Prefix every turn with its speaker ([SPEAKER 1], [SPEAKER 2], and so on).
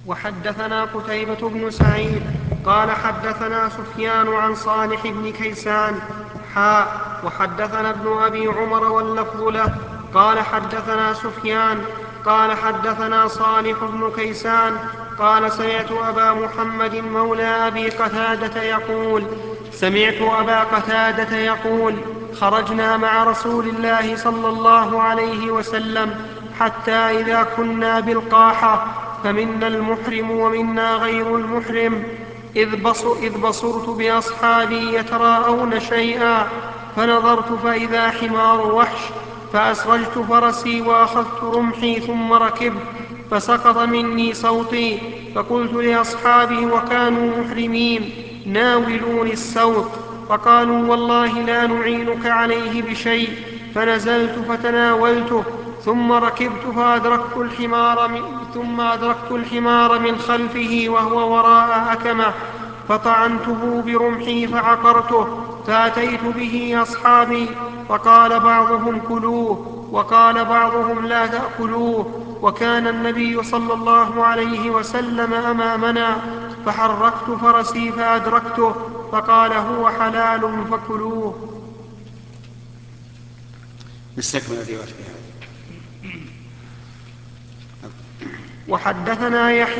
[SPEAKER 1] وحدثنا قتيبة بن سعيد قال حدثنا سفيان عن صالح بن كيسان وحدثنا ابن أبي عمر واللفظ له قال حدثنا سفيان قال حدثنا صالح بن كيسان قال سمعت أبا محمد مولى أبي قتادة يقول خرجنا مع رسول الله صلى الله عليه وسلم حتى إذا كنا بالقاحة فمنا المحرم ومنا غير المحرم إذ بصرت بأصحابي يتراءون شيئا فنظرت فإذا حمار وحش فأسرجت فرسي وأخذت رمحي ثم ركبت فسقط مني صوتي فقلت لأصحابي وكانوا محرمين ناولوني السوط فقالوا والله لا نعينك عليه بشيء فنزلت فتناولته ثم أدركت الحمار من خلفه وهو وراء أكمه فطعنته برمحي فعقرته فأتيت به أصحابي فقال بعضهم كلوه وقال بعضهم لا تأكلوه وكان النبي صلى الله عليه وسلم أمامنا فحركت فرسي فأدركته فقال هو حلال فكلوه.
[SPEAKER 2] نستكمل الرواية.
[SPEAKER 1] وحدثنا يحيى